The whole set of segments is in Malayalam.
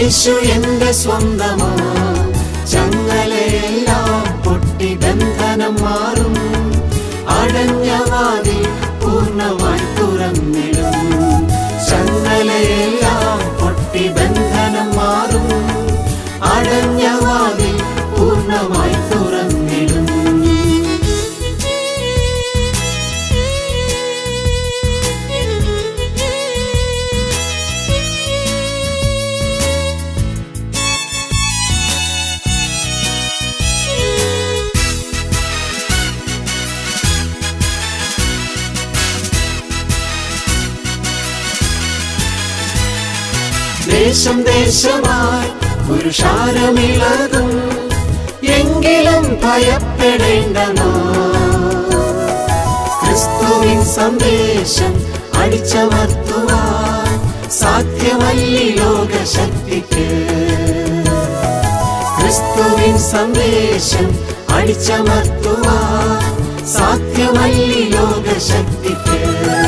യേശു എന്റെ സ്വന്തമാ. ചങ്ങലയെല്ലാം പൊട്ടി ബന്ധനം മാറും. അടഞ്ഞ വാതിൽ പൂർണ്ണമായി തുറന്നിടും. ചങ്ങലയെല്ലാം പൊട്ടി ബന്ധനം മാറും. അടഞ്ഞ വാതിൽ പൂർണ്ണമായി തുറന്നിടും. ദേശം ദേശമായി പുരുഷാരമിളകും. എങ്കിലും ഭയപ്പെടേണ്ട നാം. ക്രിസ്തുവിൻ സന്ദേശം അടിച്ചമർത്തുവാൻ സാധ്യമല്ലി ലോകശക്തിക്ക്. ക്രിസ്തുവിൻ സന്ദേശം അടിച്ചമർത്തുവാൻ സാധ്യമല്ലി ലോകശക്തിക്ക്.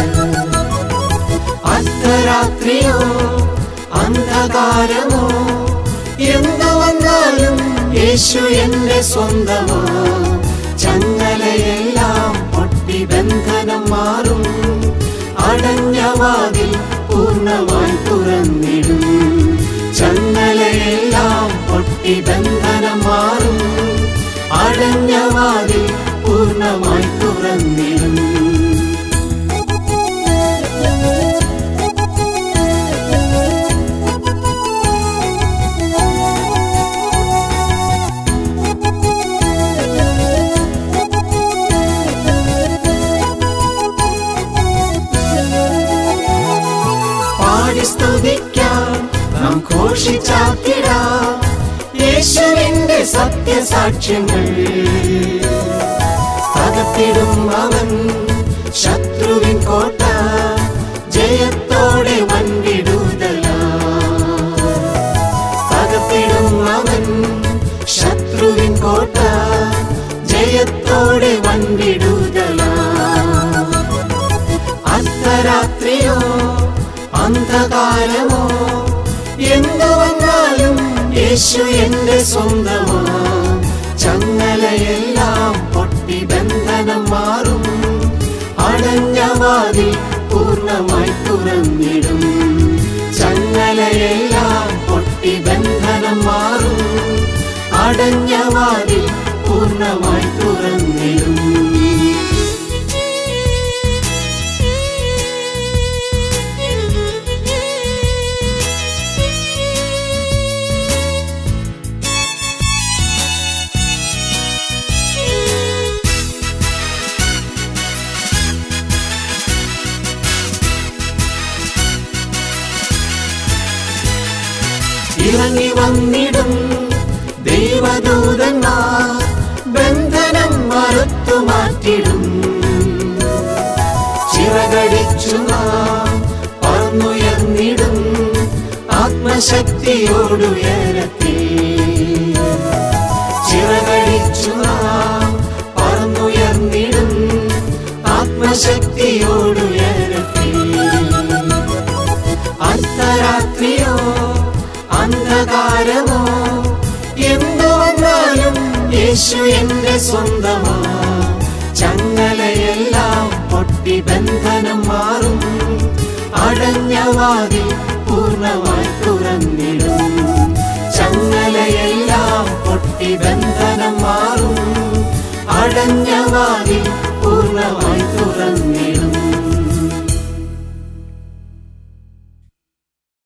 അർദ്ധരാത്രിയോ അന്ധകാരമോ എന്തു വന്നാലും യേശു എന്റെ സ്വന്തമാ. ചങ്ങലയെല്ലാം പൊട്ടി ബന്ധനം മാറും. അടഞ്ഞ വാതിൽ പൂർണ്ണമായി തുറന്നിടും. ചങ്ങലയെല്ലാം പൊട്ടി ബന്ധനം മാറും. അടഞ്ഞ വാതിൽ പൂർണ്ണമായി തുറന്നിടും. സ്തുതിക്കാം, നാം ഘോഷിച്ചാർത്തിടാം യേശുവിന്റെ സത്യസാക്ഷ്യങ്ങൾ. തകർത്തിടും അവൻ ശത്രുവിൻ കോട്ട. ജയത്തോടെ വൻവിടുതലാ. തകർത്തിടും അവൻ ശത്രുവിൻ കോട്ട. ജയത്തോടെ വൻവിടുതലാ. അർദ്ധരാത്രിയോ അന്ധകാരമോ എന്തു വന്നാലും യേശു എന്റെ സ്വന്തമാ. ചങ്ങലയെല്ലാം പൊട്ടി ബന്ധനം മാറും. അടഞ്ഞ വാതിൽ പൂർണ്ണമായി തുറന്നിടും. ചങ്ങലയെല്ലാം പൊട്ടി ബന്ധനം മാറും. അടഞ്ഞ വാതിൽ പൂർണ്ണമായി തുറന്നിടും. ഇറങ്ങി വന്നിടും ദൈവദൂതന്മാർ. ബന്ധനം മറുത്തു മാറ്റിടും. ചിറകടിച്ചു നാം പറന്നുയർന്നിടും. ആത്മശക്തിയോടുയരത്തിൽ ചിറകടിച്ചു നാം പറന്നുയർന്നിടും. ആത്മശക്തിയോടുയരത്തിൽ. അർദ്ധരാത്രിയോ അന്ധകാരമോ എന്തു വന്നാലും യേശു എന്റെ സ്വന്തമാ. ചങ്ങലയെല്ലാം പൊട്ടി ബന്ധനം മാറും. അടഞ്ഞ വാതിൽ പൂർണ്ണമായി തുറന്നിടും. ചങ്ങലയെല്ലാം പൊട്ടി ബന്ധനം മാറും. അടഞ്ഞ വാതിൽ പൂർണ്ണമായി തുറന്നിടും.